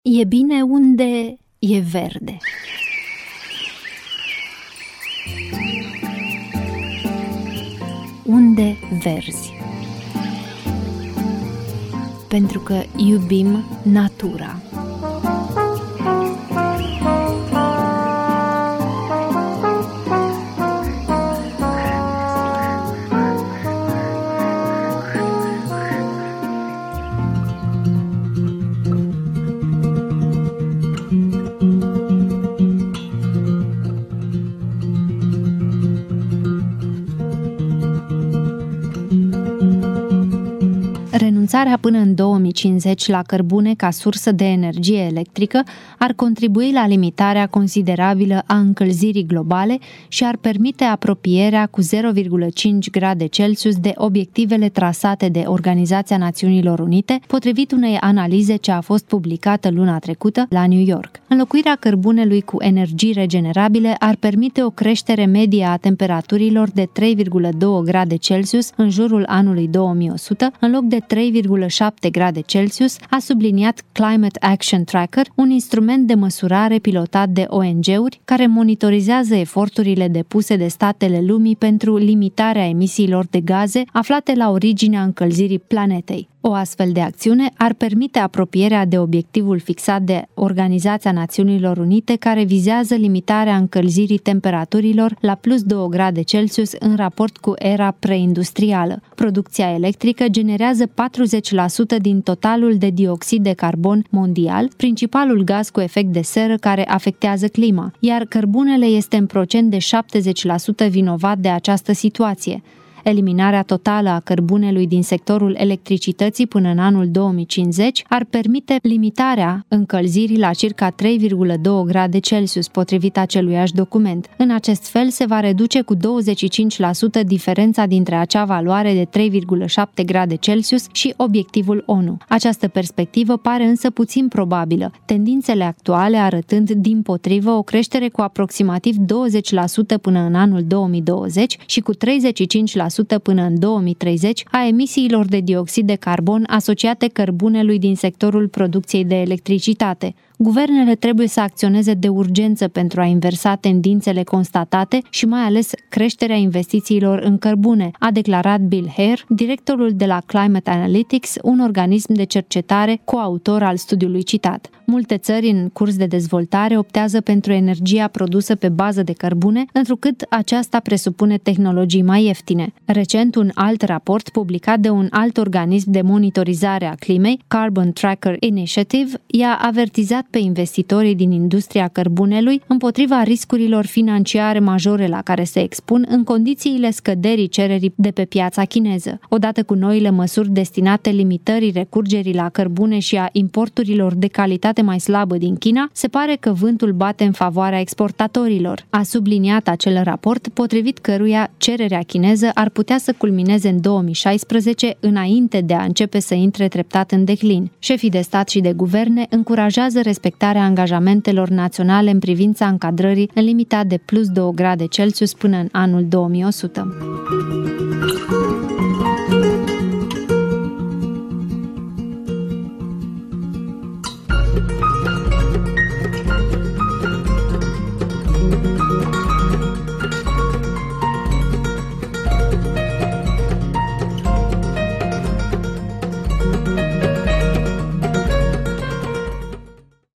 E bine unde e verde. Unde verzi. Pentru că iubim natura. Renunțarea până în 2050 la cărbune ca sursă de energie electrică ar contribui la limitarea considerabilă a încălzirii globale și ar permite apropierea cu 0,5 grade Celsius de obiectivele trasate de Organizația Națiunilor Unite, potrivit unei analize ce a fost publicată luna trecută la New York. Înlocuirea cărbunelui cu energii regenerabile ar permite o creștere medie a temperaturilor de 3,2 grade Celsius în jurul anului 2100, în loc de 3,7 grade Celsius, a subliniat Climate Action Tracker, un instrument de măsurare pilotat de ONG-uri care monitorizează eforturile depuse de statele lumii pentru limitarea emisiilor de gaze aflate la originea încălzirii planetei. O astfel de acțiune ar permite apropierea de obiectivul fixat de Organizația Națiunilor Unite, care vizează limitarea încălzirii temperaturilor la plus 2 grade Celsius în raport cu era preindustrială. Producția electrică generează 40% din totalul de dioxid de carbon mondial, principalul gaz cu efect de seră care afectează clima, iar cărbunele este în procent de 70% vinovat de această situație. Eliminarea totală a cărbunelui din sectorul electricității până în anul 2050 ar permite limitarea încălzirii la circa 3,2 grade Celsius, potrivit aceluiași document. În acest fel se va reduce cu 25% diferența dintre acea valoare de 3,7 grade Celsius și obiectivul ONU. Această perspectivă pare însă puțin probabilă, tendințele actuale arătând dimpotrivă o creștere cu aproximativ 20% până în anul 2020 și cu 35% până în 2030 a emisiilor de dioxid de carbon asociate cărbunelui din sectorul producției de electricitate. Guvernele trebuie să acționeze de urgență pentru a inversa tendințele constatate și mai ales creșterea investițiilor în cărbune, a declarat Bill Hare, directorul de la Climate Analytics, un organism de cercetare coautor al studiului citat. Multe țări în curs de dezvoltare optează pentru energia produsă pe bază de cărbune, întrucât aceasta presupune tehnologii mai ieftine. Recent, un alt raport publicat de un alt organism de monitorizare a climei, Carbon Tracker Initiative, i-a avertizat pe investitorii din industria cărbunelui împotriva riscurilor financiare majore la care se expun în condițiile scăderii cererii de pe piața chineză. Odată cu noile măsuri destinate limitării recurgerii la cărbune și a importurilor de calitate mai slabă din China, se pare că vântul bate în favoarea exportatorilor. A subliniat acel raport, potrivit căruia cererea chineză ar putea să culmineze în 2016, înainte de a începe să intre treptat în declin. Șefii de stat și de guverne încurajează respectarea angajamentelor naționale în privința încadrării în limita de plus 2 grade Celsius până în anul 2100.